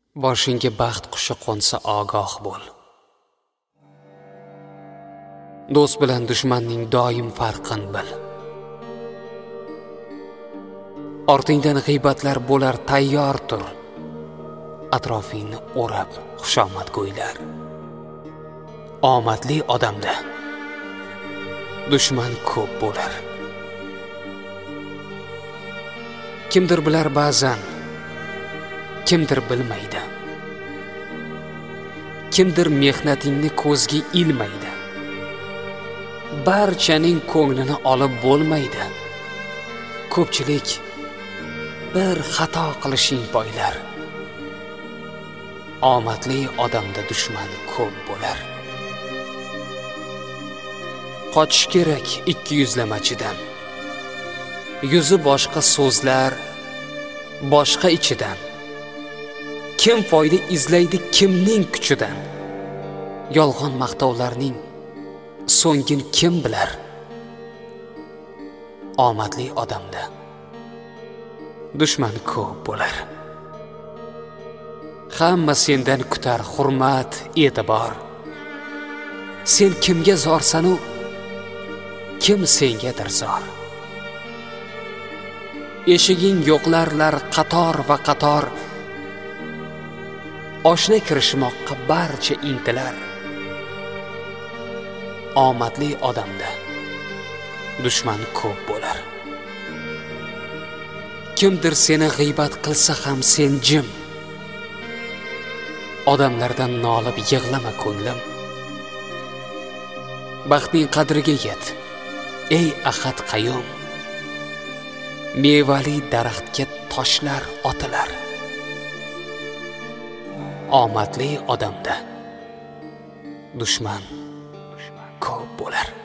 Boshingga baxt qushi qo'nsa ogoh bo'l. Do'st bilan dushmanning doim farqin bil. Ortingdan g'iybatlar bo'lar, tayyor tur. Atrofingni o'rab xushomad go'ylar. Omadli odamda dushman ko'p bo'lar. Kimdir bilar ba'zan, kimdir bilmaydi. Kimdir mehnatingni ko'zga ilmaydi. Barchaning ko'nglini olib bo'lmaydi. Ko'pchilik bir xato qilishing boylar. Omadli odamda dushman ko'p bo'lar. Qochish kerak ikki yuzlamachidan. Yuzi boshqa so'zlar, boshqa ichidan. Kim foyda izlaydi kimning kuchidan? Yolg'on maqtovlarning so'ngin kim bilar? Omadli odamda dushman ko'p bo'lar. Hamma sendan kutar hurmat, e'tibor. Sen kimga zorsan-u, kim sengadir zor. Eshiging yo'qlarlar qator va qator. Oshna kirishmoqqa barcha intilar. Omadli odamda dushman ko'p bo'lar. Kimdir seni g'iybat qilsa ham sen jim. Odamlardan nolib yig'lama ko'nglim. Baxtning qadriga yet, ey ahad qayyum. Mevali daraxtga toshlar otilar. Omadli odamda dushman ko'p bo'lar.